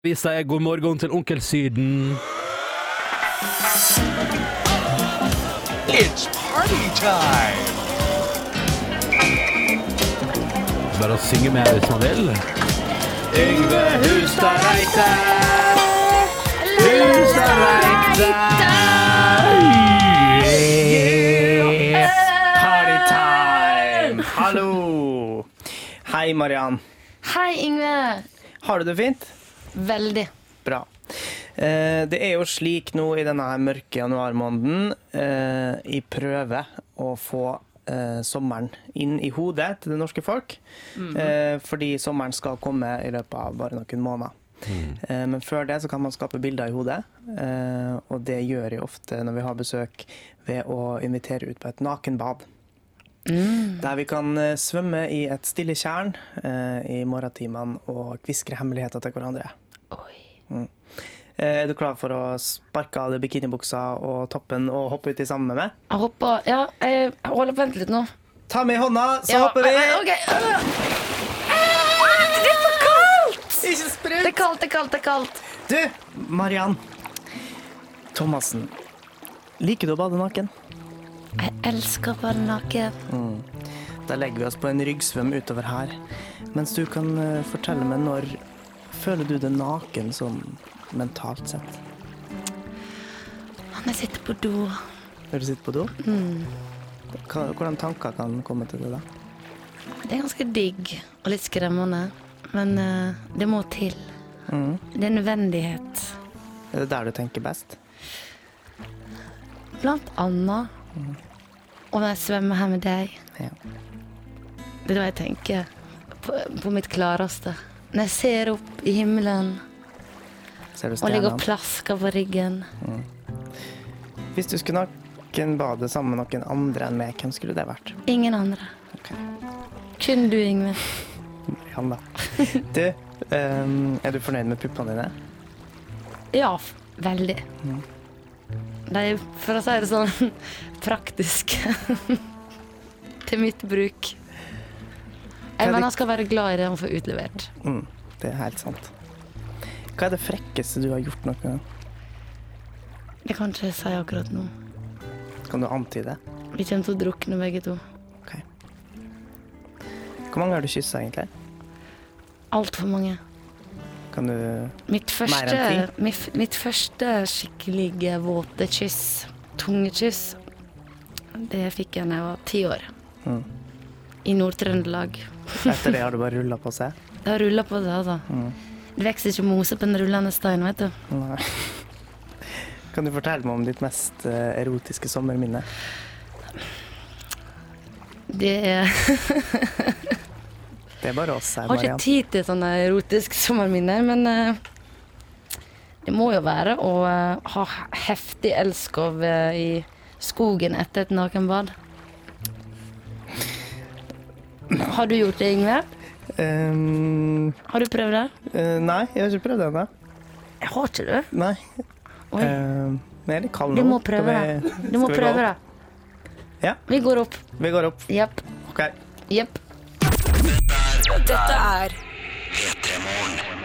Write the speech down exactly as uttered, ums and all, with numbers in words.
Vi sier god morgen til Onkel Syden. It's party time! Bare å synge med hvis man vil. Yngve Hustad Reite, Hustad Reite, yeah. Party time! Hallo! Hei, Mariann. Hei, Yngve. Har du det fint? Veldig. Bra. Eh, det er jo slik nå i denne her mørke januarmåneden eh, i prøve å få eh, sommeren inn i hodet til det norske folk. Mm. Eh, fordi sommeren skal komme i løpet av bare noen måneder. Mm. Eh, men før det så kan man skape bilder i hodet. Eh, og det gjør jeg ofte når vi har besøk ved å invitere ut på et nakenbad. Mm. Der vi kan eh, svømme i et stille tjern eh, i morgentimene og kviskre hemmeligheter til hverandre. Oi. Mm. Er du klar for å sparke av det bikinibuksa og toppen og hoppe ut i sammen med meg? Jeg hopper, ja, jeg holder på vent litt nå. Ta med i hånda, så ja, hopper vi! Ok. Det er så kaldt! Ikke sprut! Det er kaldt, det er kaldt, det er kaldt. Du, Mariann Thomassen, liker du å bade naken? Jeg elsker å bade naken. Mm. Da legger vi oss på en ryggsvøm utover her, mens du kan uh, fortelle meg når føler du deg naken sånn mentalt sett? Jeg sitter på do. Når du sitter på do? Mm. Hva, hvordan tanker kan komme til det da? Det er ganske digg og litt skremmende, men uh, det må til. Mm. Det er nødvendighet. Er det der du tenker best? Blant annet. Mm. Og når jeg svømmer her med deg. Ja. Det er da jeg tenker på, på mitt klareste. Når jeg ser opp i himmelen og ligger og plasker på ryggen. Mm. Hvis du skulle nakenbade sammen med noen andre enn meg, hvem skulle det vært? Ingen andre. Okay. Kun du, Yngve. Han da. Du, um, er du fornøyd med puppene dine? Ja, veldig. Mm. De er, for å si det sånn, praktiske. Til mitt bruk. Jeg mener jeg skal være glad i det å få utlevert. Mm, det er helt sant. Hva er det frekkeste du har gjort noen gang? Det kan ikke jeg si akkurat nå. Kan du antyde? Vi kommer til å drukne begge to. Ok. Hvor mange har du kysset egentlig? Alt for mange. Kan du mitt første, mer enn ti? Mitt, mitt første skikkelige våte kyss, tungekyss, det fikk jeg da jeg var ti år. Mm. I Nord-Trøndelag. Etter det har du bare rullet på seg? Det har rullet på seg, altså. Mm. Det vekster ikke mose på en rullende stein, vet du. Nei. Kan du fortelle meg om ditt mest uh, erotiske sommerminne? Det er... det er bare oss her, Mariann. Jeg har ikke tid til sånne erotiske sommerminner, men uh, det må jo være å uh, ha heftig elskov uh, i skogen etter et nakenbad. Har du gjort det, Yngve? Um, har du prøvd det? Uh, nei, jeg har ikke prøvd det ennå. Jeg har ikke det? Nei. Uh, men jeg er litt kald nå. Du må prøve det. Du må prøve det. Ja. Vi går opp. Vi går opp. Jepp. Ok. Jepp. Dette er P tre Morgen.